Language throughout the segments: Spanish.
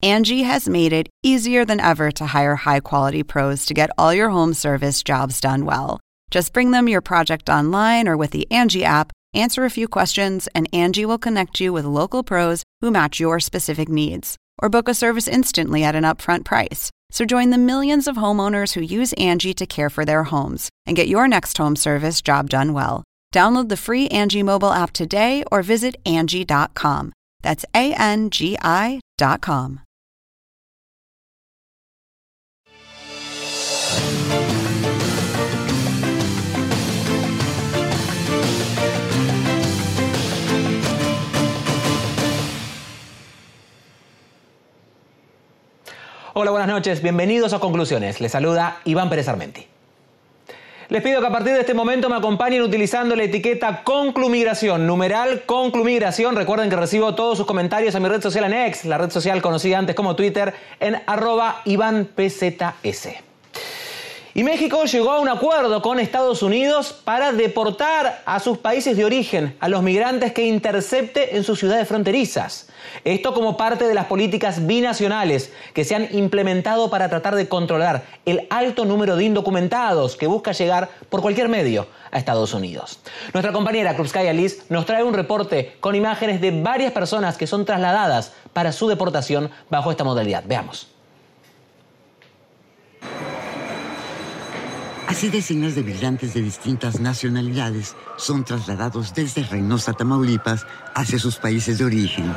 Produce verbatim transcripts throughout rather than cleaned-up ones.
Angie has made it easier than ever to hire high-quality pros to get all your home service jobs done well. Just bring them your project online or with the Angie app, answer a few questions, and Angie will connect you with local pros who match your specific needs. Or book a service instantly at an upfront price. So join the millions of homeowners who use Angie to care for their homes and get your next home service job done well. Download the free Angie mobile app today or visit Angie dot com. That's A N G I dot com. Hola, buenas noches. Bienvenidos a Conclusiones. Les saluda Iván Pérez Armenti. Les pido que a partir de este momento me acompañen utilizando la etiqueta Conclumigración, numeral Conclumigración. Recuerden que recibo todos sus comentarios a mi red social en X, la red social conocida antes como Twitter, en arroba Iván P Z S. Y México llegó a un acuerdo con Estados Unidos para deportar a sus países de origen a los migrantes que intercepte en sus ciudades fronterizas. Esto como parte de las políticas binacionales que se han implementado para tratar de controlar el alto número de indocumentados que busca llegar por cualquier medio a Estados Unidos. Nuestra compañera Krupskaya Liz nos trae un reporte con imágenes de varias personas que son trasladadas para su deportación bajo esta modalidad. Veamos. Así decenas de migrantes de distintas nacionalidades son trasladados desde Reynosa, Tamaulipas, hacia sus países de origen.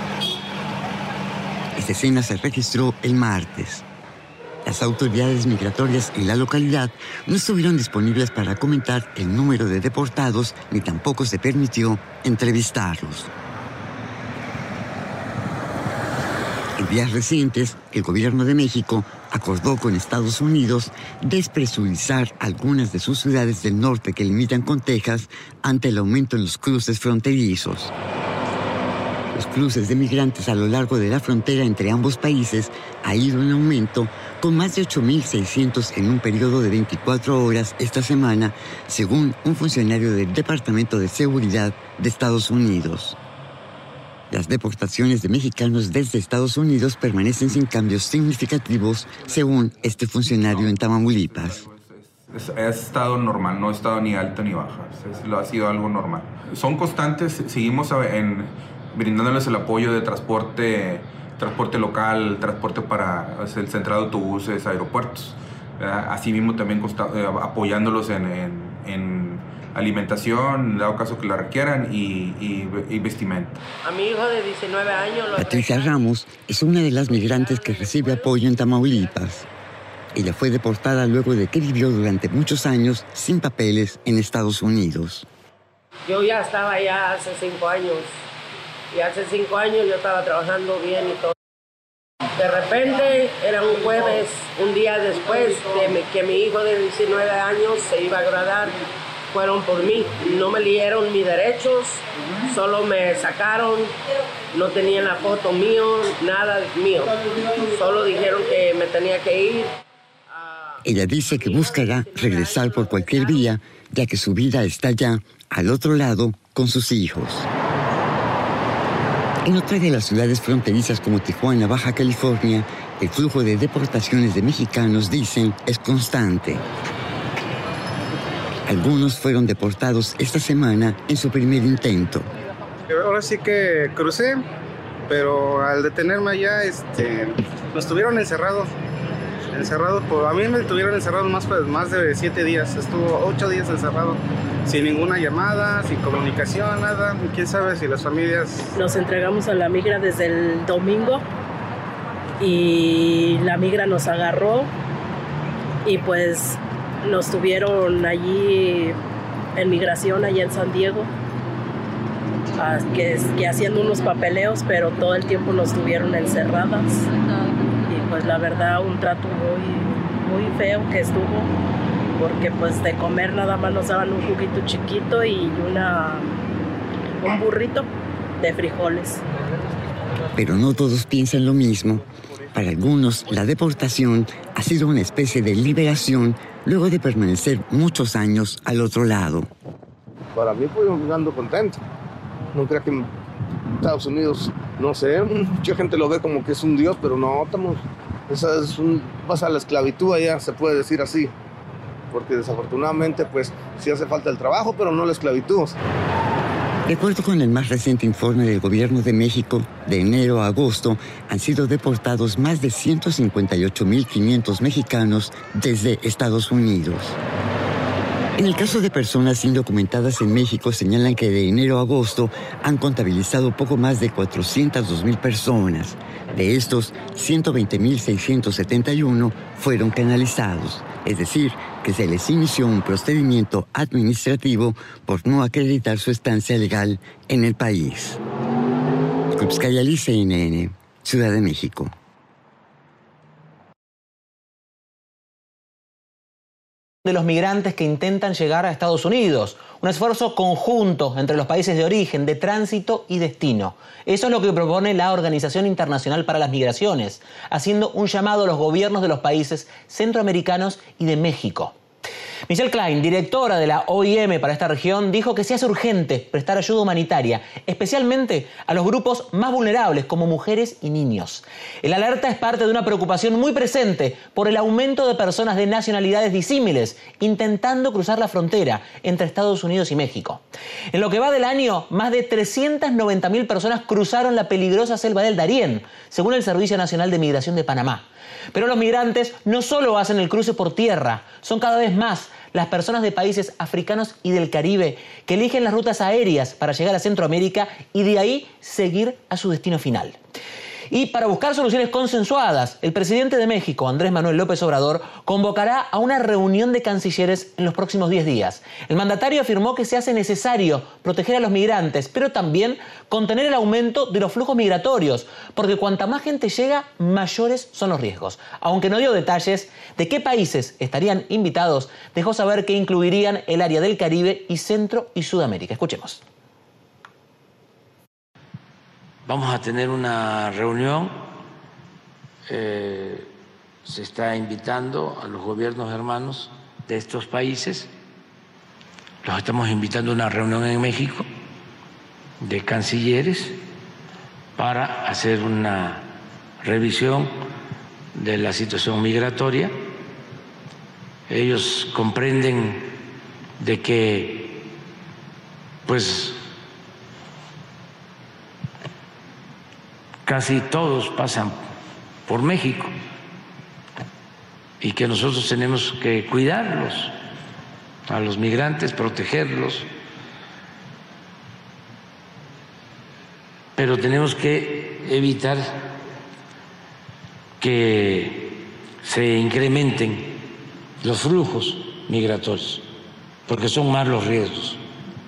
Esta escena se registró el martes. Las autoridades migratorias en la localidad no estuvieron disponibles para comentar el número de deportados, ni tampoco se permitió entrevistarlos. En días recientes, el gobierno de México acordó con Estados Unidos despresurizar algunas de sus ciudades del norte que limitan con Texas ante el aumento en los cruces fronterizos. Los cruces de migrantes a lo largo de la frontera entre ambos países ha ido en aumento, con más de ocho mil seiscientos en un periodo de veinticuatro horas esta semana, según un funcionario del Departamento de Seguridad de Estados Unidos. Las deportaciones de mexicanos desde Estados Unidos permanecen sin cambios significativos, según este funcionario en Tamaulipas. Ha estado normal, no ha estado ni alto ni baja, ha sido algo normal. Son constantes, seguimos en, brindándoles el apoyo de transporte, transporte local, transporte para el central de autobuses, aeropuertos. Asimismo también consta, apoyándolos en, en, en alimentación, dado caso que la requieran, y, y, y vestimenta. A mi hijo de diecinueve años... Lo Patricia Ramos es una de las migrantes que recibe apoyo en Tamaulipas. Ella fue deportada luego de que vivió durante muchos años sin papeles en Estados Unidos. Yo ya estaba allá hace cinco años, y hace cinco años yo estaba trabajando bien y todo. De repente, era un jueves, un día después de que mi hijo de diecinueve años se iba a graduar, fueron por mí, no me dieron mis derechos, solo me sacaron, no tenían la foto mío, nada mío, solo dijeron que me tenía que ir. Ella dice que buscará regresar por cualquier vía, ya que su vida está ya al otro lado con sus hijos. En otra de las ciudades fronterizas como Tijuana, Baja California, el flujo de deportaciones de mexicanos, dicen, es constante. Algunos fueron deportados esta semana en su primer intento. Ahora sí que crucé, pero al detenerme allá, este, nos tuvieron encerrados. Encerrados por, a mí me tuvieron encerrados más, pues, más de siete días. Estuvo ocho días encerrado, sin ninguna llamada, sin comunicación, nada. Quién sabe si las familias... Nos entregamos a la migra desde el domingo y la migra nos agarró y pues nos tuvieron allí en migración, allá en San Diego, que, que haciendo unos papeleos, pero todo el tiempo nos tuvieron encerradas. Y pues la verdad, un trato muy, muy feo que estuvo, porque pues de comer nada más nos daban un juguito chiquito y una, un burrito de frijoles. Pero no todos piensan lo mismo. Para algunos, la deportación ha sido una especie de liberación luego de permanecer muchos años al otro lado. Para mí, pues, ando contento. No creo que en Estados Unidos no sé, mucha gente lo ve como que es un dios, pero no, estamos, esa es un, pasa a la esclavitud allá, se puede decir así, porque desafortunadamente pues sí hace falta el trabajo, pero no la esclavitud. De acuerdo con el más reciente informe del Gobierno de México, de enero a agosto han sido deportados más de ciento cincuenta y ocho mil quinientos mexicanos desde Estados Unidos. En el caso de personas indocumentadas en México, señalan que de enero a agosto han contabilizado poco más de cuatrocientas dos mil personas. De estos, ciento veinte mil seiscientos setenta y uno fueron penalizados, es decir, que se les inició un procedimiento administrativo por no acreditar su estancia legal en el país. Kupskaya, C N N, Ciudad de México. De los migrantes que intentan llegar a Estados Unidos. Un esfuerzo conjunto entre los países de origen, de tránsito y destino. Eso es lo que propone la Organización Internacional para las Migraciones, haciendo un llamado a los gobiernos de los países centroamericanos y de México. Michelle Klein, directora de la O I M para esta región, dijo que se hace urgente prestar ayuda humanitaria, especialmente a los grupos más vulnerables como mujeres y niños. El alerta es parte de una preocupación muy presente por el aumento de personas de nacionalidades disímiles intentando cruzar la frontera entre Estados Unidos y México. En lo que va del año, más de trescientas noventa mil personas cruzaron la peligrosa selva del Darién, según el Servicio Nacional de Migración de Panamá. Pero los migrantes no solo hacen el cruce por tierra, son cada vez más las personas de países africanos y del Caribe que eligen las rutas aéreas para llegar a Centroamérica y de ahí seguir a su destino final. Y para buscar soluciones consensuadas, el presidente de México, Andrés Manuel López Obrador, convocará a una reunión de cancilleres en los próximos diez días. El mandatario afirmó que se hace necesario proteger a los migrantes, pero también contener el aumento de los flujos migratorios, porque cuanta más gente llega, mayores son los riesgos. Aunque no dio detalles de qué países estarían invitados, dejó saber que incluirían el área del Caribe y Centro y Sudamérica. Escuchemos. Vamos a tener una reunión, eh, se está invitando a los gobiernos hermanos de estos países, los estamos invitando a una reunión en México de cancilleres para hacer una revisión de la situación migratoria. Ellos comprenden de que, pues, casi todos pasan por México y que nosotros tenemos que cuidarlos, a los migrantes, protegerlos, pero tenemos que evitar que se incrementen los flujos migratorios, porque son más los riesgos.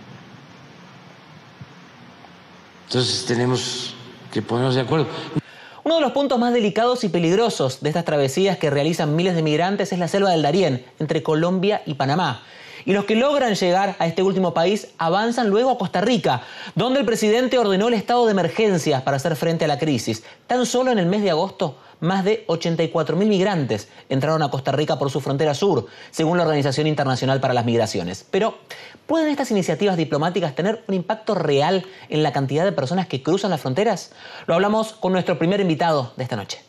Entonces tenemos que ponernos de acuerdo. Uno de los puntos más delicados y peligrosos de estas travesías que realizan miles de migrantes es la selva del Darién, entre Colombia y Panamá. Y los que logran llegar a este último país avanzan luego a Costa Rica, donde el presidente ordenó el estado de emergencia para hacer frente a la crisis. Tan solo en el mes de agosto, más de ochenta y cuatro mil migrantes entraron a Costa Rica por su frontera sur, según la Organización Internacional para las Migraciones. Pero, ¿pueden estas iniciativas diplomáticas tener un impacto real en la cantidad de personas que cruzan las fronteras? Lo hablamos con nuestro primer invitado de esta noche.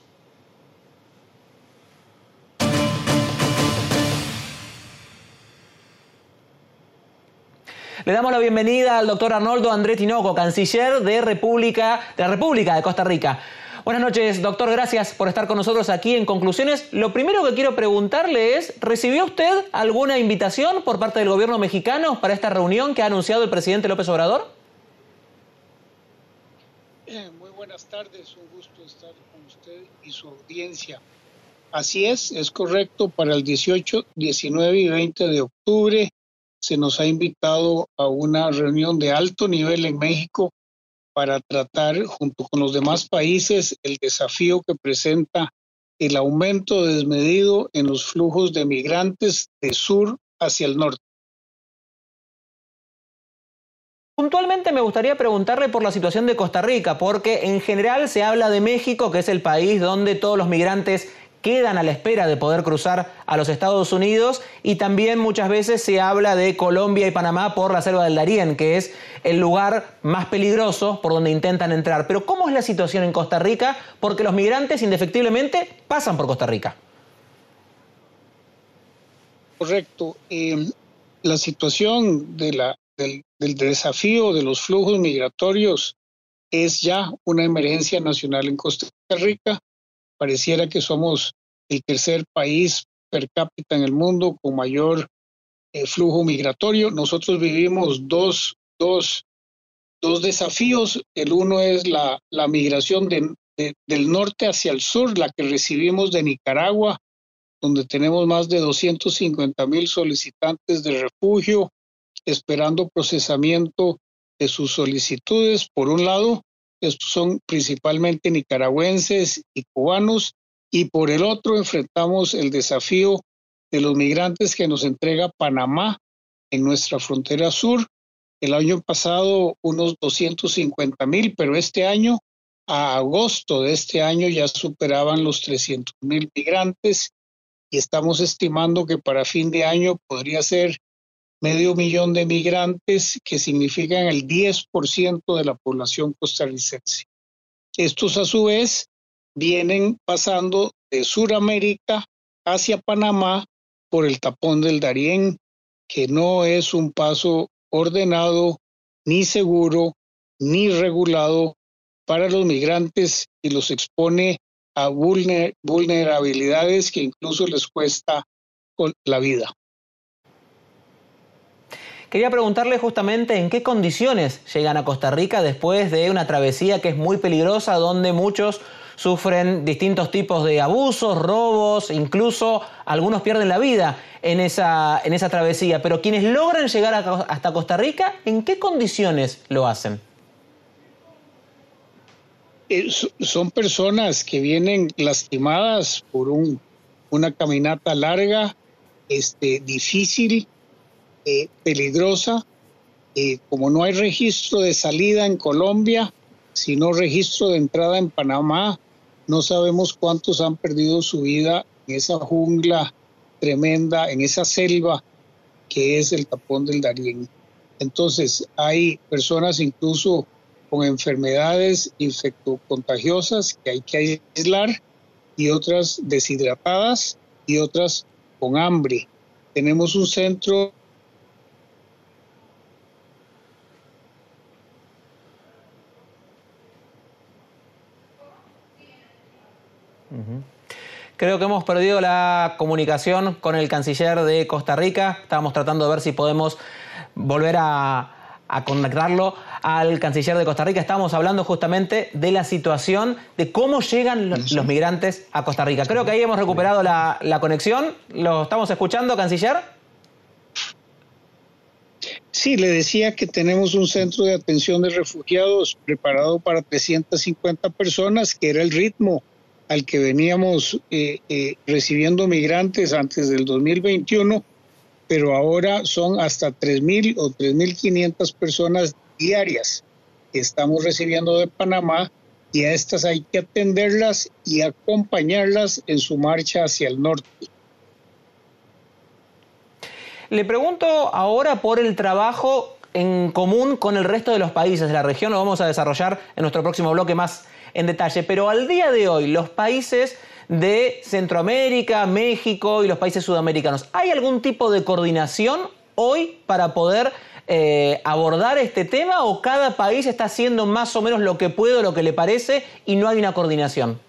Le damos la bienvenida al doctor Arnoldo André Tinoco, canciller de, República, de la República de Costa Rica. Buenas noches, doctor. Gracias por estar con nosotros aquí en Conclusiones. Lo primero que quiero preguntarle es, ¿recibió usted alguna invitación por parte del gobierno mexicano para esta reunión que ha anunciado el presidente López Obrador? Eh, muy buenas tardes. Un gusto estar con usted y su audiencia. Así es, es correcto. Para el dieciocho, diecinueve y veinte de octubre se nos ha invitado a una reunión de alto nivel en México para tratar, junto con los demás países, el desafío que presenta el aumento desmedido en los flujos de migrantes de sur hacia el norte. Puntualmente me gustaría preguntarle por la situación de Costa Rica, porque en general se habla de México, que es el país donde todos los migrantes quedan a la espera de poder cruzar a los Estados Unidos, y también muchas veces se habla de Colombia y Panamá por la selva del Darién, que es el lugar más peligroso por donde intentan entrar. Pero ¿cómo es la situación en Costa Rica? Porque los migrantes indefectiblemente pasan por Costa Rica. Correcto. Eh, la situación de la, del, del desafío de los flujos migratorios es ya una emergencia nacional en Costa Rica. Pareciera que somos el tercer país per cápita en el mundo con mayor eh, flujo migratorio. Nosotros vivimos dos, dos, dos desafíos. El uno es la, la migración de, de, del norte hacia el sur, la que recibimos de Nicaragua, donde tenemos más de doscientos cincuenta mil solicitantes de refugio esperando procesamiento de sus solicitudes. Por un lado, estos son principalmente nicaragüenses y cubanos, y por el otro enfrentamos el desafío de los migrantes que nos entrega Panamá en nuestra frontera sur. El año pasado unos doscientos cincuenta mil, pero este año, a agosto de este año, ya superaban los trescientos mil migrantes, y estamos estimando que para fin de año podría ser medio millón de migrantes, que significan el diez por ciento de la población costarricense. Estos a su vez vienen pasando de Sudamérica hacia Panamá por el tapón del Darién, que no es un paso ordenado, ni seguro, ni regulado para los migrantes, y los expone a vulner- vulnerabilidades que incluso les cuesta la vida. Quería preguntarle justamente en qué condiciones llegan a Costa Rica después de una travesía que es muy peligrosa, donde muchos sufren distintos tipos de abusos, robos, incluso algunos pierden la vida en esa, en esa travesía. Pero quienes logran llegar a, hasta Costa Rica, ¿en qué condiciones lo hacen? Eh, son personas que vienen lastimadas por un, una caminata larga, este, difícil, eh, peligrosa. Eh, como no hay registro de salida en Colombia, sino registro de entrada en Panamá, no sabemos cuántos han perdido su vida en esa jungla tremenda, en esa selva que es el tapón del Darién. Entonces hay personas incluso con enfermedades infectocontagiosas que hay que aislar, y otras deshidratadas, y otras con hambre. Tenemos un centro Uh-huh. Creo que hemos perdido la comunicación con el canciller de Costa Rica. Estábamos tratando de ver si podemos volver a, a conectarlo al canciller de Costa Rica. Estábamos hablando justamente de la situación de cómo llegan los, los migrantes a Costa Rica. Creo que ahí hemos recuperado la, la conexión. ¿Lo estamos escuchando, canciller? Sí, le decía que tenemos un centro de atención de refugiados preparado para trescientas cincuenta personas, que era el ritmo al que veníamos eh, eh, recibiendo migrantes antes del dos mil veintiuno, pero ahora son hasta tres mil o tres mil quinientas personas diarias que estamos recibiendo de Panamá, y a estas hay que atenderlas y acompañarlas en su marcha hacia el norte. Le pregunto ahora por el trabajo en común con el resto de los países de la región. Lo vamos a desarrollar en nuestro próximo bloque más en detalle, pero al día de hoy, los países de Centroamérica, México y los países sudamericanos, ¿hay algún tipo de coordinación hoy para poder eh, abordar este tema, o cada país está haciendo más o menos lo que puede o lo que le parece y no hay una coordinación?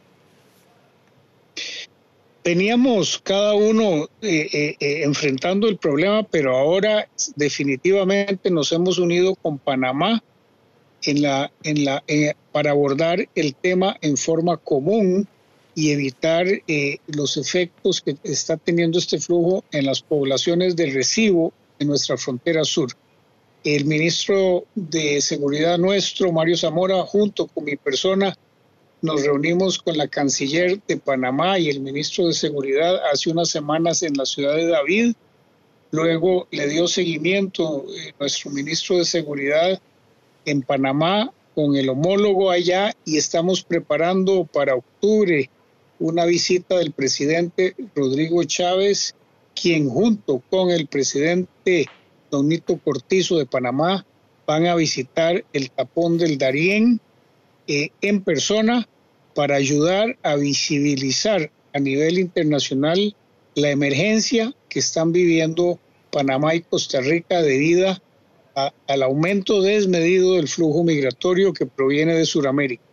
Teníamos cada uno eh, eh, eh, enfrentando el problema, pero ahora definitivamente nos hemos unido con Panamá en la, en la, eh, para abordar el tema en forma común y evitar eh, los efectos que está teniendo este flujo en las poblaciones de recibo en nuestra frontera sur. El ministro de Seguridad nuestro, Mario Zamora, junto con mi persona, nos reunimos con la canciller de Panamá y el ministro de Seguridad hace unas semanas en la ciudad de David. Luego le dio seguimiento eh, nuestro ministro de Seguridad en Panamá con el homólogo allá, y estamos preparando para octubre una visita del presidente Rodrigo Chávez, quien junto con el presidente Don Nito Cortizo de Panamá van a visitar el tapón del Darién eh, en persona para ayudar a visibilizar a nivel internacional la emergencia que están viviendo Panamá y Costa Rica debido a, al aumento desmedido del flujo migratorio que proviene de Sudamérica.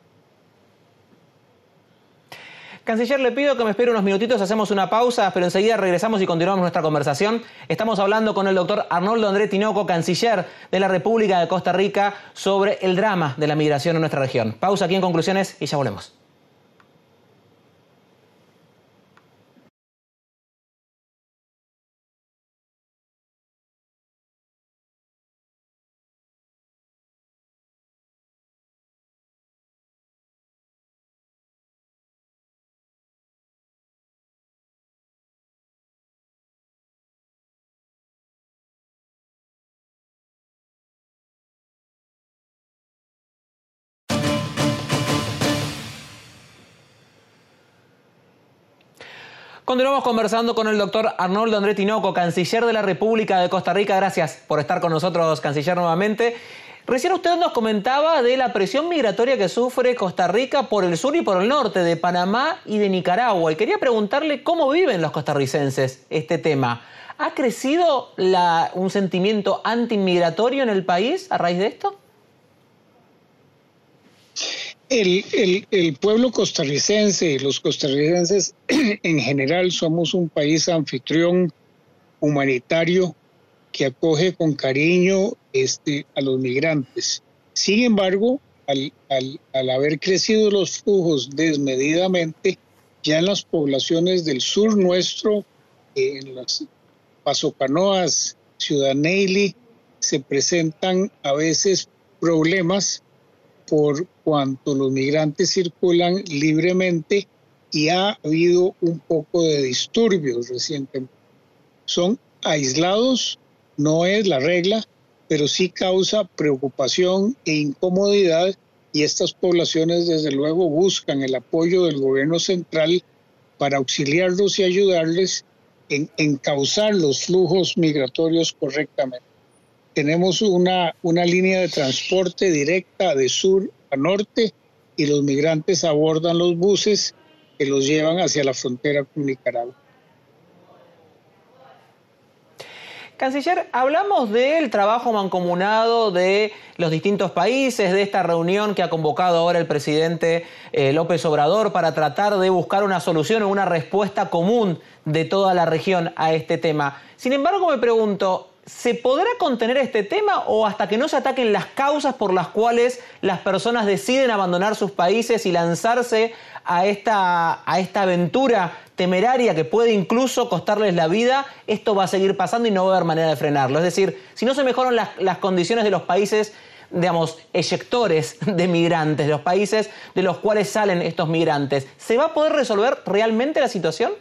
Canciller, le pido que me espere unos minutitos, hacemos una pausa, pero enseguida regresamos y continuamos nuestra conversación. Estamos hablando con el doctor Arnoldo André Tinoco, canciller de la República de Costa Rica, sobre el drama de la migración en nuestra región. Pausa aquí en Conclusiones y ya volvemos. Continuamos conversando con el doctor Arnoldo André Tinoco, canciller de la República de Costa Rica. Gracias por estar con nosotros, canciller, nuevamente. Recién usted nos comentaba de la presión migratoria que sufre Costa Rica por el sur y por el norte, de Panamá y de Nicaragua. Y quería preguntarle cómo viven los costarricenses este tema. ¿Ha crecido la, un sentimiento anti-migratorio en el país a raíz de esto? El, el, el pueblo costarricense, los costarricenses en general somos un país anfitrión humanitario que acoge con cariño este, a los migrantes. Sin embargo, al, al, al haber crecido los flujos desmedidamente, ya en las poblaciones del sur nuestro, en las Paso Canoas, Ciudad Neyli, se presentan a veces problemas por cuanto los migrantes circulan libremente y ha habido un poco de disturbios recientemente. Son aislados, no es la regla, pero sí causa preocupación e incomodidad, y estas poblaciones desde luego buscan el apoyo del gobierno central para auxiliarlos y ayudarles en encauzar los flujos migratorios correctamente. Tenemos una, una línea de transporte directa de sur a norte y los migrantes abordan los buses que los llevan hacia la frontera con Nicaragua. Canciller, hablamos del trabajo mancomunado de los distintos países, de esta reunión que ha convocado ahora el presidente eh, López Obrador para tratar de buscar una solución o una respuesta común de toda la región a este tema. Sin embargo, me pregunto, ¿se podrá contener este tema o hasta que no se ataquen las causas por las cuales las personas deciden abandonar sus países y lanzarse a esta, a esta aventura temeraria que puede incluso costarles la vida, esto va a seguir pasando y no va a haber manera de frenarlo? Es decir, si no se mejoran las, las condiciones de los países, digamos, eyectores de migrantes, de los países de los cuales salen estos migrantes, ¿se va a poder resolver realmente la situación?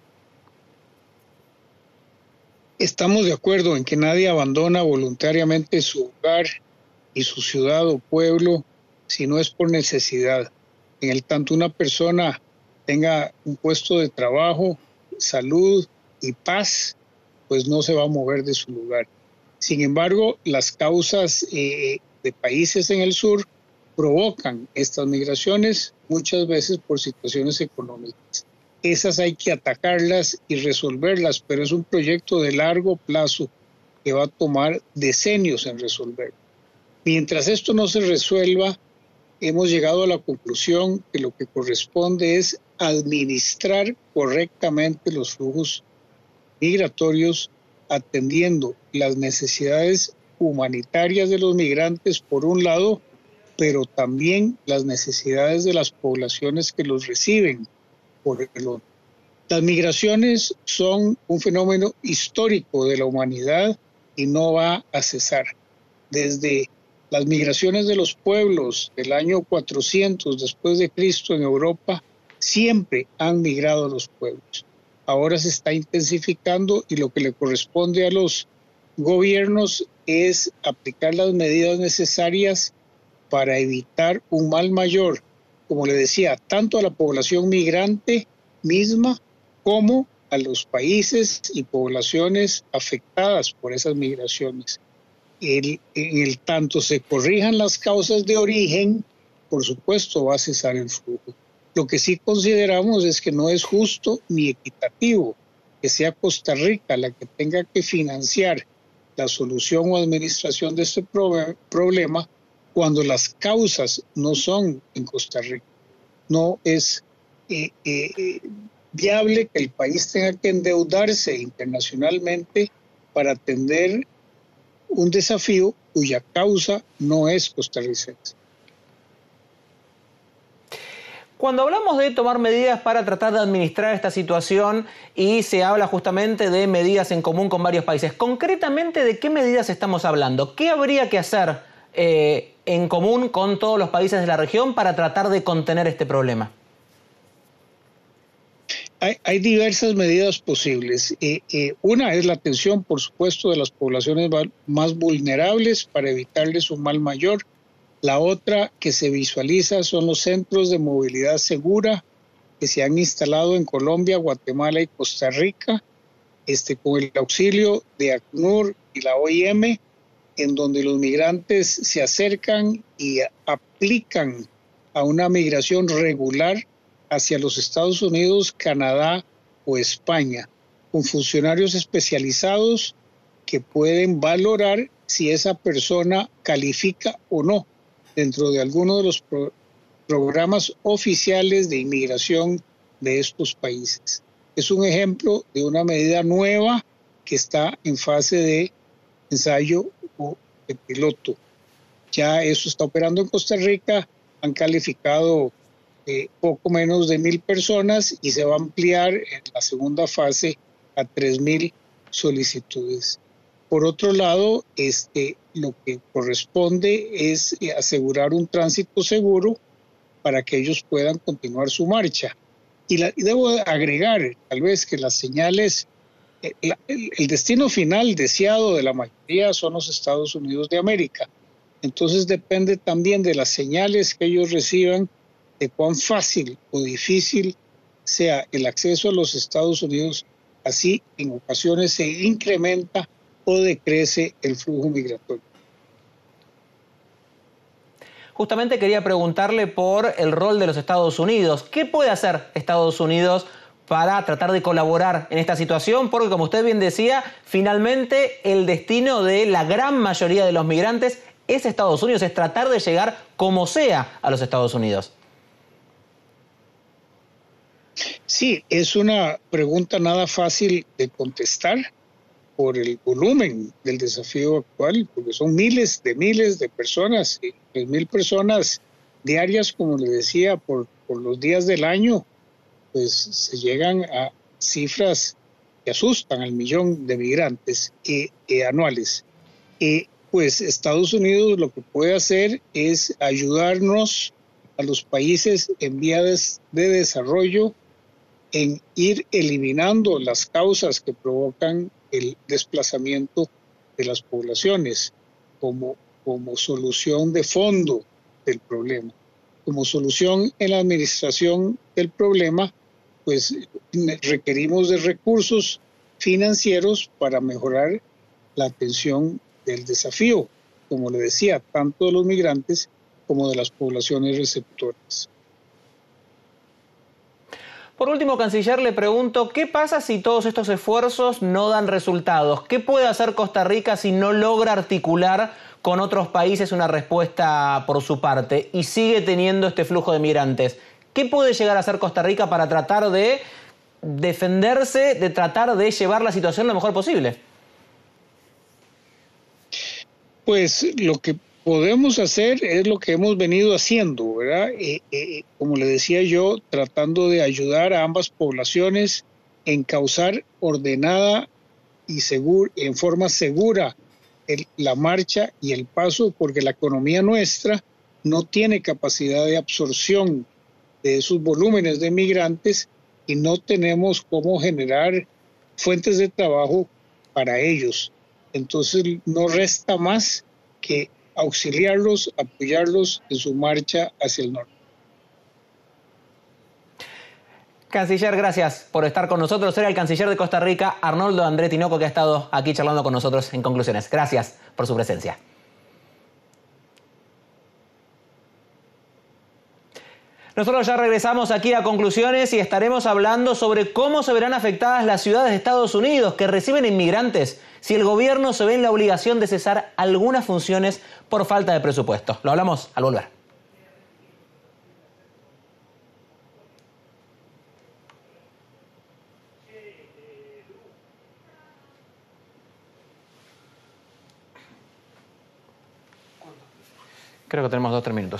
Estamos de acuerdo en que nadie abandona voluntariamente su hogar y su ciudad o pueblo si no es por necesidad. En el tanto una persona tenga un puesto de trabajo, salud y paz, pues no se va a mover de su lugar. Sin embargo, las causas eh, de países en el sur provocan estas migraciones, muchas veces por situaciones económicas. Esas hay que atacarlas y resolverlas, pero es un proyecto de largo plazo que va a tomar decenios en resolver. Mientras esto no se resuelva, hemos llegado a la conclusión que lo que corresponde es administrar correctamente los flujos migratorios, atendiendo las necesidades humanitarias de los migrantes por un lado, pero también las necesidades de las poblaciones que los reciben por el otro. Las migraciones son un fenómeno histórico de la humanidad y no va a cesar. Desde las migraciones de los pueblos del año cuatrocientos después de Cristo en Europa, siempre han migrado los pueblos. Ahora se está intensificando y lo que le corresponde a los gobiernos es aplicar las medidas necesarias para evitar un mal mayor, como le decía, tanto a la población migrante misma como a los países y poblaciones afectadas por esas migraciones. El, en el tanto se corrijan las causas de origen, por supuesto va a cesar el flujo. Lo que sí consideramos es que no es justo ni equitativo que sea Costa Rica la que tenga que financiar la solución o administración de este pro- problema cuando las causas no son en Costa Rica. No es eh, eh, viable que el país tenga que endeudarse internacionalmente para atender un desafío cuya causa no es costarricense. Cuando hablamos de tomar medidas para tratar de administrar esta situación y se habla justamente de medidas en común con varios países, concretamente, ¿de qué medidas estamos hablando? ¿Qué habría que hacer eh, en común con todos los países de la región para tratar de contener este problema? Hay, hay diversas medidas posibles. Eh, eh, una es la atención, por supuesto, de las poblaciones más vulnerables para evitarles un mal mayor. La otra que se visualiza son los centros de movilidad segura que se han instalado en Colombia, Guatemala y Costa Rica, este, con el auxilio de ACNUR y la O I M, en donde los migrantes se acercan y aplican a una migración regular hacia los Estados Unidos, Canadá o España, con funcionarios especializados que pueden valorar si esa persona califica o no dentro de alguno de los pro programas oficiales de inmigración de estos países. Es un ejemplo de una medida nueva que está en fase de ensayo o de piloto. Ya eso está operando en Costa Rica, han calificado eh, poco menos de mil personas y se va a ampliar en la segunda fase a tres mil solicitudes. Por otro lado, este, lo que corresponde es asegurar un tránsito seguro para que ellos puedan continuar su marcha. Y, la, y debo agregar, tal vez, que las señales, eh, la, el, el destino final deseado de la mayoría son los Estados Unidos de América. Entonces depende también de las señales que ellos reciban, de cuán fácil o difícil sea el acceso a los Estados Unidos. Así, en ocasiones se incrementa o decrece el flujo migratorio. Justamente quería preguntarle por el rol de los Estados Unidos. ¿Qué puede hacer Estados Unidos para tratar de colaborar en esta situación? Porque, como usted bien decía, finalmente el destino de la gran mayoría de los migrantes es Estados Unidos, es tratar de llegar como sea a los Estados Unidos. Sí, es una pregunta nada fácil de contestar por el volumen del desafío actual, porque son miles de miles de personas, tres mil personas diarias, como le decía, por, por los días del año, pues se llegan a cifras que asustan al millón de migrantes eh, eh, anuales. Eh, pues Estados Unidos lo que puede hacer es ayudarnos a los países en vías de desarrollo en ir eliminando las causas que provocan el desplazamiento de las poblaciones como, como solución de fondo del problema. Como solución en la administración del problema, pues requerimos de recursos financieros para mejorar la atención del desafío, como le decía, tanto de los migrantes como de las poblaciones receptoras. Por último, canciller, le pregunto, ¿qué pasa si todos estos esfuerzos no dan resultados? ¿Qué puede hacer Costa Rica si no logra articular con otros países una respuesta por su parte y sigue teniendo este flujo de migrantes? ¿Qué puede llegar a hacer Costa Rica para tratar de defenderse, de tratar de llevar la situación lo mejor posible? Pues lo que podemos hacer es lo que hemos venido haciendo, ¿verdad? Eh, eh, como le decía yo, tratando de ayudar a ambas poblaciones en causar ordenada y segura, en forma segura el, la marcha y el paso, porque la economía nuestra no tiene capacidad de absorción de esos volúmenes de migrantes y no tenemos cómo generar fuentes de trabajo para ellos. Entonces no resta más que auxiliarlos, apoyarlos en su marcha hacia el norte. Canciller, gracias por estar con nosotros. Era el canciller de Costa Rica, Arnoldo André Tinoco, que ha estado aquí charlando con nosotros en Conclusiones. Gracias por su presencia. Nosotros ya regresamos aquí a Conclusiones y estaremos hablando sobre cómo se verán afectadas las ciudades de Estados Unidos que reciben inmigrantes si el gobierno se ve en la obligación de cesar algunas funciones por falta de presupuesto. Lo hablamos al volver. Creo que tenemos dos, tres minutos.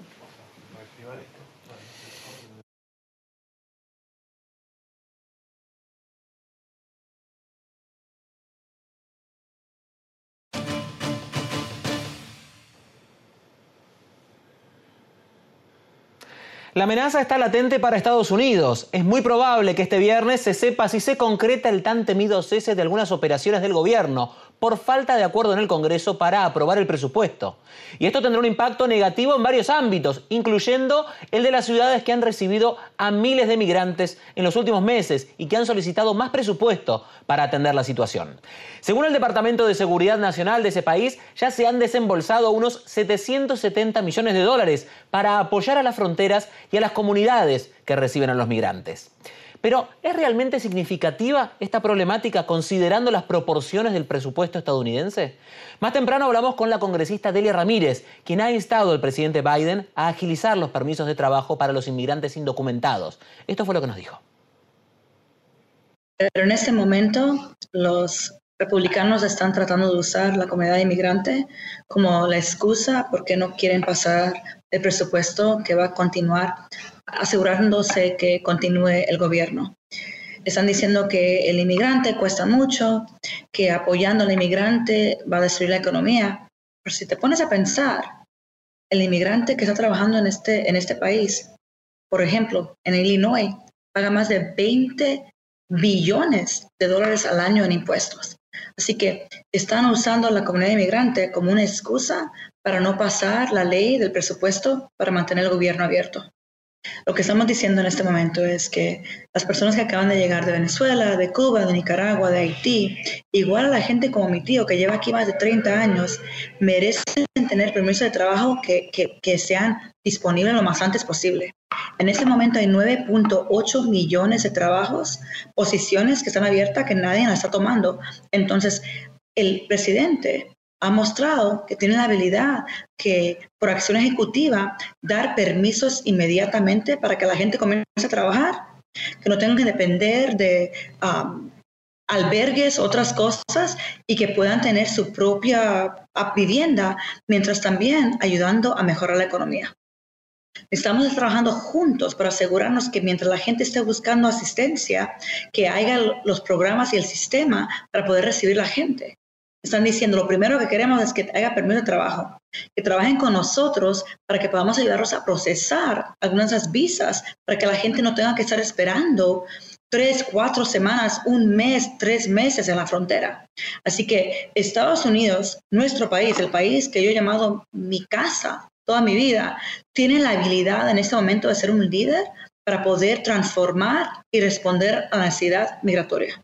La amenaza está latente para Estados Unidos. Es muy probable que este viernes se sepa si se concreta el tan temido cese de algunas operaciones del gobierno por falta de acuerdo en el Congreso para aprobar el presupuesto. Y esto tendrá un impacto negativo en varios ámbitos, incluyendo el de las ciudades que han recibido a miles de migrantes en los últimos meses y que han solicitado más presupuesto para atender la situación. Según el Departamento de Seguridad Nacional de ese país, ya se han desembolsado unos setecientos setenta millones de dólares para apoyar a las fronteras y a las comunidades que reciben a los migrantes. Pero, ¿es realmente significativa esta problemática considerando las proporciones del presupuesto estadounidense? Más temprano hablamos con la congresista Delia Ramírez, quien ha instado al presidente Biden a agilizar los permisos de trabajo para los inmigrantes indocumentados. Esto fue lo que nos dijo. Pero en este momento, los republicanos están tratando de usar la comunidad inmigrante como la excusa porque no quieren pasar el presupuesto que va a continuar, asegurándose que continúe el gobierno. Están diciendo que el inmigrante cuesta mucho, que apoyando al inmigrante va a destruir la economía. Pero si te pones a pensar, el inmigrante que está trabajando en este, en este país, por ejemplo, en Illinois, paga más de veinte billones de dólares al año en impuestos. Así que están usando a la comunidad inmigrante como una excusa para no pasar la ley del presupuesto para mantener el gobierno abierto. Lo que estamos diciendo en este momento es que las personas que acaban de llegar de Venezuela, de Cuba, de Nicaragua, de Haití, igual a la gente como mi tío que lleva aquí más de treinta años, merecen tener permisos de trabajo que, que, que sean disponibles lo más antes posible. En este momento hay nueve punto ocho millones de trabajos, posiciones que están abiertas que nadie las está tomando. Entonces, el presidente ha mostrado que tiene la habilidad que por acción ejecutiva dar permisos inmediatamente para que la gente comience a trabajar, que no tengan que depender de um, albergues, otras cosas, y que puedan tener su propia vivienda, mientras también ayudando a mejorar la economía. Estamos trabajando juntos para asegurarnos que mientras la gente esté buscando asistencia, que haya los programas y el sistema para poder recibir la gente. Están diciendo, lo primero que queremos es que haya permiso de trabajo, que trabajen con nosotros para que podamos ayudarlos a procesar algunas de esas visas, para que la gente no tenga que estar esperando tres, cuatro semanas, un mes, tres meses en la frontera. Así que Estados Unidos, nuestro país, el país que yo he llamado mi casa toda mi vida, tiene la habilidad en este momento de ser un líder para poder transformar y responder a la necesidad migratoria.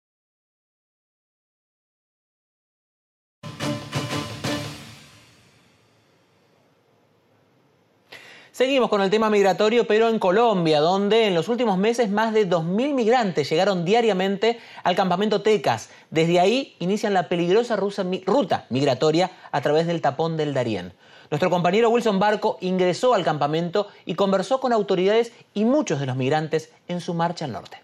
Seguimos con el tema migratorio, pero en Colombia, donde en los últimos meses más de dos mil migrantes llegaron diariamente al campamento Tecas. Desde ahí inician la peligrosa ruta migratoria a través del tapón del Darién. Nuestro compañero Wilson Barco ingresó al campamento y conversó con autoridades y muchos de los migrantes en su marcha al norte.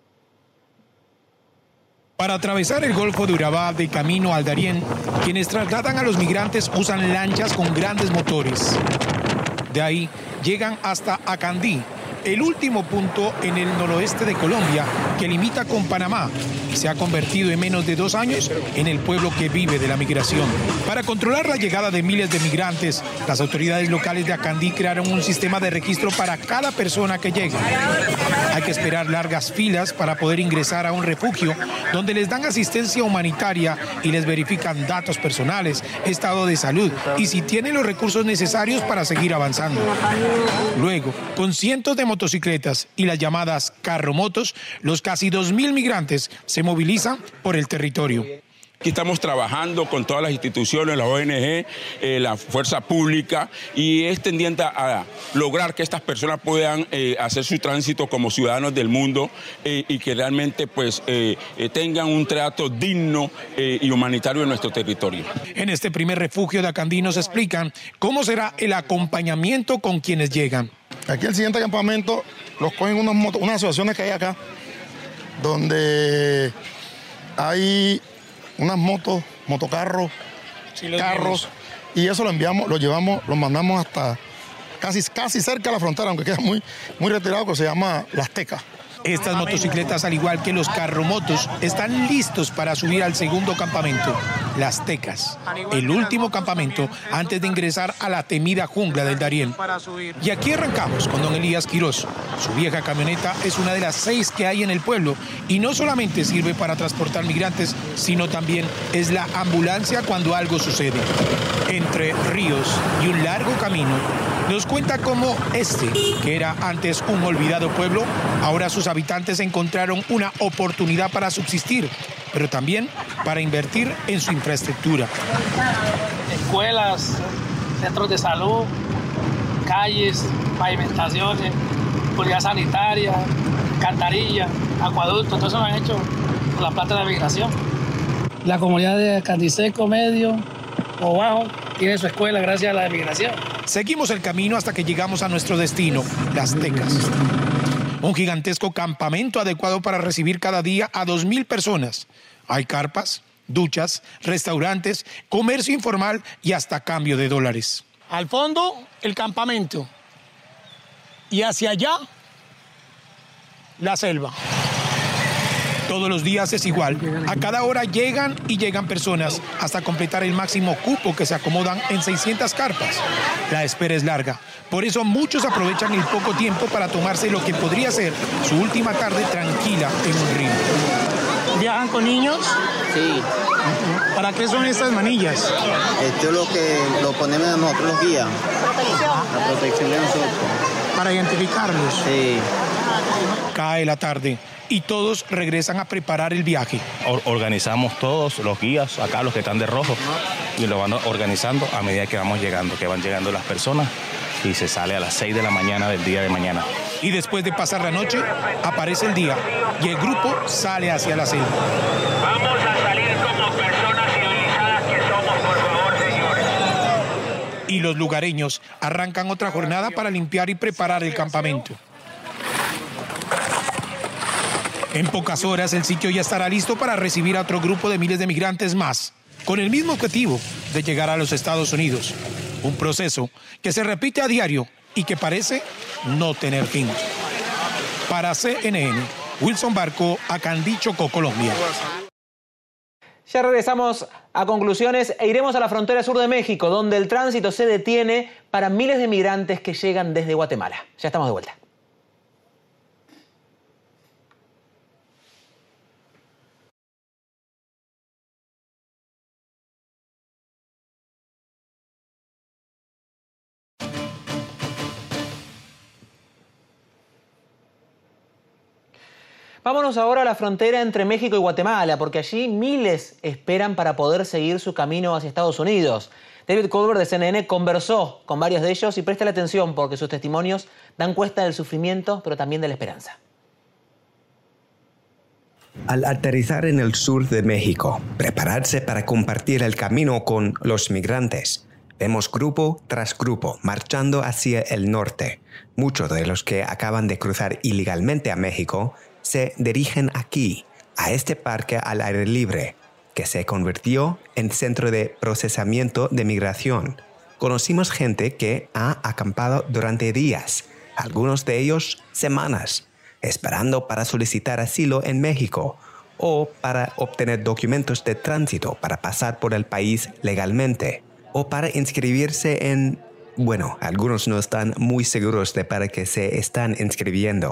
Para atravesar el Golfo de Urabá de camino al Darién, quienes trasladan a los migrantes usan lanchas con grandes motores. De ahí llegan hasta Acandí, el último punto en el noroeste de Colombia que limita con Panamá y se ha convertido en menos de dos años en el pueblo que vive de la migración. Para controlar la llegada de miles de migrantes, las autoridades locales de Acandí crearon un sistema de registro para cada persona que llega. Hay que esperar largas filas para poder ingresar a un refugio donde les dan asistencia humanitaria y les verifican datos personales, estado de salud y si tienen los recursos necesarios para seguir avanzando. Luego, con cientos de motocicletas y las llamadas carromotos, los casi dos mil migrantes se movilizan por el territorio. Aquí estamos trabajando con todas las instituciones, la O N G, eh, la fuerza pública, y es tendiente a lograr que estas personas puedan eh, hacer su tránsito como ciudadanos del mundo eh, y que realmente pues, eh, eh, tengan un trato digno eh, y humanitario en nuestro territorio. En este primer refugio de Acandí nos explican cómo será el acompañamiento con quienes llegan. Aquí el siguiente campamento los cogen unas, motos, unas asociaciones que hay acá, donde hay unas motos, motocarros, sí, carros, vimos. Y eso lo enviamos, lo llevamos, lo mandamos hasta casi, casi cerca de la frontera, aunque queda muy, muy retirado, que se llama Las Tecas. Estas motocicletas, al igual que los carromotos, están listos para subir al segundo campamento, Las Tecas, el último campamento antes de ingresar a la temida jungla del Darién. Y aquí arrancamos con don Elías Quirós. Su vieja camioneta es una de las seis que hay en el pueblo y no solamente sirve para transportar migrantes, sino también es la ambulancia cuando algo sucede. Entre ríos y un largo camino, nos cuenta cómo este, que era antes un olvidado pueblo, ahora sus habitantes encontraron una oportunidad para subsistir, pero también para invertir en su infraestructura. Escuelas, centros de salud, calles, pavimentaciones, seguridad sanitaria, alcantarillas, acueductos, todo eso lo han hecho con la plata de migración. La comunidad de Candiseco Medio o Bajo tiene su escuela gracias a la migración. Seguimos el camino hasta que llegamos a nuestro destino, Las Tecas. Un gigantesco campamento adecuado para recibir cada día a dos mil personas. Hay carpas, duchas, restaurantes, comercio informal y hasta cambio de dólares. Al fondo, el campamento. Y hacia allá, la selva. Todos los días es igual. A cada hora llegan y llegan personas hasta completar el máximo cupo que se acomodan en seiscientas carpas. La espera es larga. Por eso muchos aprovechan el poco tiempo para tomarse lo que podría ser su última tarde tranquila en un río. ¿Viajan con niños? Sí. ¿Para qué son estas manillas? Esto es lo que lo ponemos a nosotros los guías. La protección de nosotros. ¿Para identificarlos? Sí. Cae la tarde y todos regresan a preparar el viaje. Organizamos todos los guías, acá los que están de rojo, y lo van organizando a medida que vamos llegando, que van llegando las personas, y se sale a las seis de la mañana del día de mañana. Y después de pasar la noche, aparece el día y el grupo sale hacia la selva. Vamos a salir como personas civilizadas que somos, por favor, señores. Y los lugareños arrancan otra jornada para limpiar y preparar el campamento. En pocas horas el sitio ya estará listo para recibir a otro grupo de miles de migrantes más, con el mismo objetivo de llegar a los Estados Unidos. Un proceso que se repite a diario y que parece no tener fin. Para C N N, Wilson Barco, Acandí, Chocó, Colombia. Ya regresamos a conclusiones e iremos a la frontera sur de México, donde el tránsito se detiene para miles de migrantes que llegan desde Guatemala. Ya estamos de vuelta. Vámonos ahora a la frontera entre México y Guatemala, porque allí miles esperan para poder seguir su camino hacia Estados Unidos. David Colbert de C N N conversó con varios de ellos y preste atención porque sus testimonios dan cuenta del sufrimiento, pero también de la esperanza. Al aterrizar en el sur de México, prepararse para compartir el camino con los migrantes, vemos grupo tras grupo marchando hacia el norte. Muchos de los que acaban de cruzar ilegalmente a México se dirigen aquí, a este parque al aire libre, que se convirtió en centro de procesamiento de migración. Conocimos gente que ha acampado durante días, algunos de ellos semanas, esperando para solicitar asilo en México o para obtener documentos de tránsito para pasar por el país legalmente o para inscribirse en... Bueno, algunos no están muy seguros de para qué se están inscribiendo,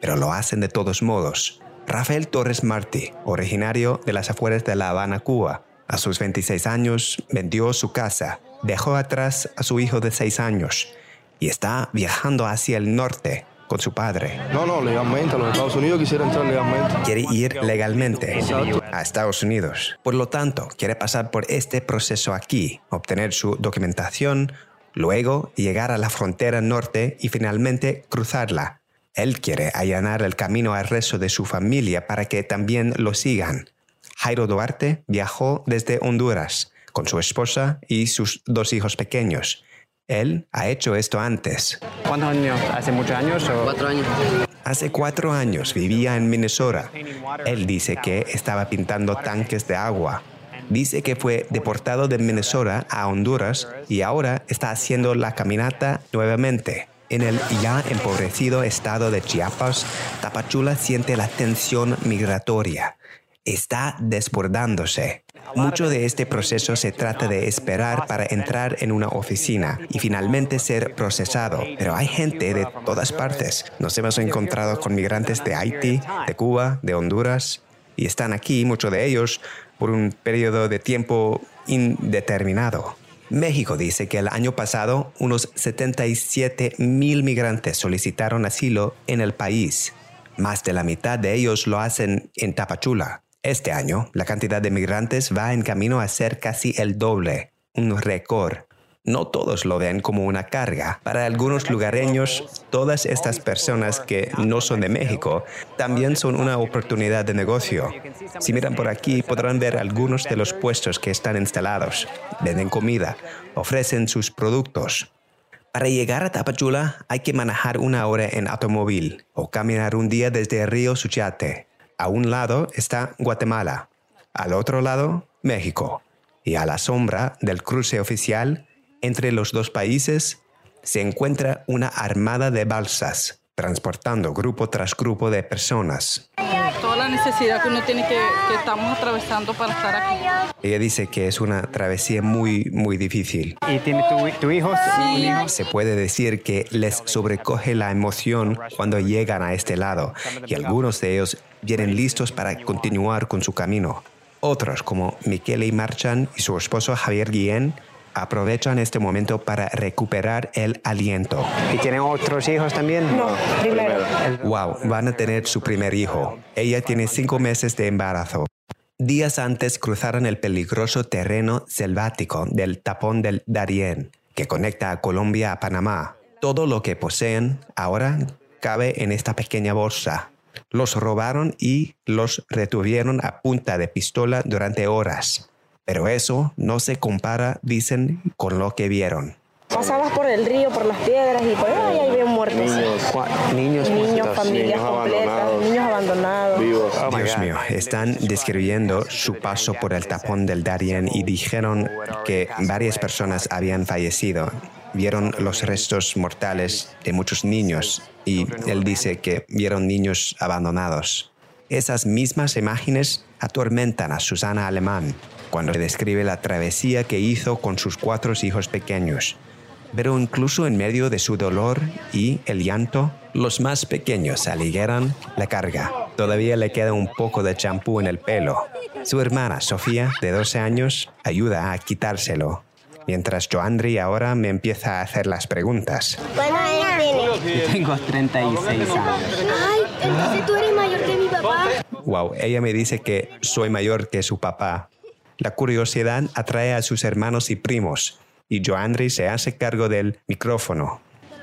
pero lo hacen de todos modos. Rafael Torres Martí, originario de las afueras de La Habana, Cuba. A sus veintiséis años vendió su casa, dejó atrás a su hijo de seis años y está viajando hacia el norte con su padre. No, no, legalmente. A los Estados Unidos quisiera entrar legalmente. Quiere ir legalmente a Estados Unidos. Por lo tanto, quiere pasar por este proceso aquí, obtener su documentación, luego llegar a la frontera norte y finalmente cruzarla. Él quiere allanar el camino al resto de su familia para que también lo sigan. Jairo Duarte viajó desde Honduras con su esposa y sus dos hijos pequeños. Él ha hecho esto antes. ¿Cuántos años? ¿Hace muchos años? O... Cuatro años. Hace cuatro años vivía en Minnesota. Él dice que estaba pintando tanques de agua. Dice que fue deportado de Minnesota a Honduras y ahora está haciendo la caminata nuevamente. En el ya empobrecido estado de Chiapas, Tapachula siente la tensión migratoria. Está desbordándose. Mucho de este proceso se trata de esperar para entrar en una oficina y finalmente ser procesado. Pero hay gente de todas partes. Nos hemos encontrado con migrantes de Haití, de Cuba, de Honduras, y están aquí, muchos de ellos, por un periodo de tiempo indeterminado. México dice que el año pasado unos setenta y siete mil migrantes solicitaron asilo en el país. Más de la mitad de ellos lo hacen en Tapachula. Este año, la cantidad de migrantes va en camino a ser casi el doble, un récord. No todos lo ven como una carga. Para algunos lugareños, todas estas personas que no son de México también son una oportunidad de negocio. Si miran por aquí, podrán ver algunos de los puestos que están instalados. Venden comida, ofrecen sus productos. Para llegar a Tapachula hay que manejar una hora en automóvil o caminar un día desde el río Suchiate. A un lado está Guatemala, al otro lado México, y a la sombra del cruce oficial entre los dos países se encuentra una armada de balsas, transportando grupo tras grupo de personas. Toda la necesidad que uno tiene que, que estamos atravesando para estar aquí. Ella dice que es una travesía muy, muy difícil. ¿Y tiene tu, tu hijo? Sí. Se puede decir que les sobrecoge la emoción cuando llegan a este lado, y algunos de ellos vienen listos para continuar con su camino. Otros, como Michele Marchán y su esposo Javier Guillén, aprovechan este momento para recuperar el aliento. ¿Y tienen otros hijos también? No, primero. Wow, van a tener su primer hijo. Ella tiene cinco meses de embarazo. Días antes cruzaron el peligroso terreno selvático del Tapón del Darién, que conecta a Colombia a Panamá. Todo lo que poseen ahora cabe en esta pequeña bolsa. Los robaron y los retuvieron a punta de pistola durante horas. Pero eso no se compara, dicen, con lo que vieron. Pasabas por el río, por las piedras y por ahí hay bien muertos. Niños, niños, niños familias niños completas, abandonados. niños abandonados. Vivos. Oh my Dios God. mío, están describiendo su paso por el Tapón del Darién y dijeron que varias personas habían fallecido. Vieron los restos mortales de muchos niños y él dice que vieron niños abandonados. Esas mismas imágenes atormentan a Susana Alemán cuando describe la travesía que hizo con sus cuatro hijos pequeños. Pero incluso en medio de su dolor y el llanto, los más pequeños aligeran la carga. Todavía le queda un poco de champú en el pelo. Su hermana, Sofía, de doce años, ayuda a quitárselo. Mientras Joandri ahora me empieza a hacer las preguntas. ¿Cuántos años tienes? Tengo treinta y seis años. Ay, entonces tú eres mayor que mi papá. Wow, ella me dice que soy mayor que su papá. La curiosidad atrae a sus hermanos y primos, y Joandri se hace cargo del micrófono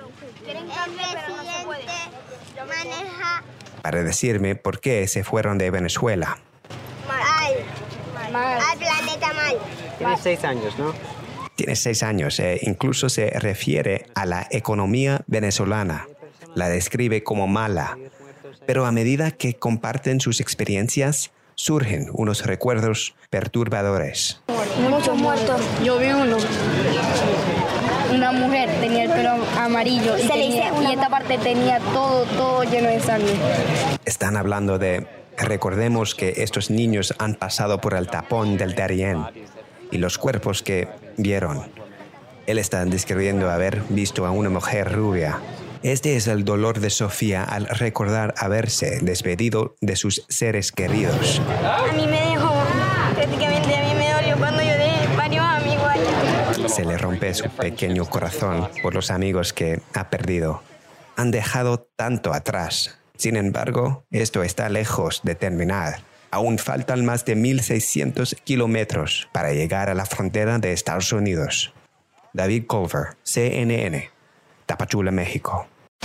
para decirme por qué se fueron de Venezuela. Mal. Mal. Al planeta mal. Tienes seis años, ¿no? Tiene seis años e incluso se refiere a la economía venezolana. La describe como mala. Pero a medida que comparten sus experiencias, surgen unos recuerdos perturbadores. Muchos muertos. Yo vi uno. Una mujer tenía el pelo amarillo y, tenía, y esta parte tenía todo, todo lleno de sangre. Están hablando de... Recordemos que estos niños han pasado por el Tapón del Darién y los cuerpos que vieron. Él está describiendo haber visto a una mujer rubia, Este es el dolor de Sofía al recordar haberse despedido de sus seres queridos. A mí me dejó, prácticamente a mí me dolió cuando yo dejé varios amigos allá. Se le rompe su pequeño corazón por los amigos que ha perdido. Han dejado tanto atrás. Sin embargo, esto está lejos de terminar. Aún faltan más de mil seiscientos kilómetros para llegar a la frontera de Estados Unidos. David Culver, C N N, Tapachula, México.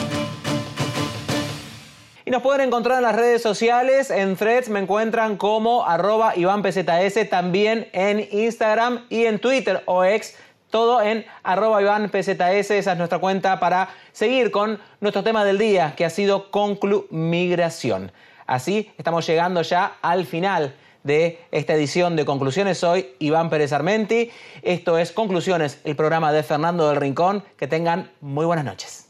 Y nos pueden encontrar en las redes sociales. En Threads me encuentran como arroba Iván P Z S, también en Instagram y en Twitter o X, todo en arroba Iván P Z S. Esa es nuestra cuenta para seguir con nuestro tema del día, que ha sido Conclumigración. Así estamos llegando ya al final de esta edición de Conclusiones. Soy Iván Pérez Armenti. Esto es Conclusiones, el programa de Fernando del Rincón. Que tengan muy buenas noches.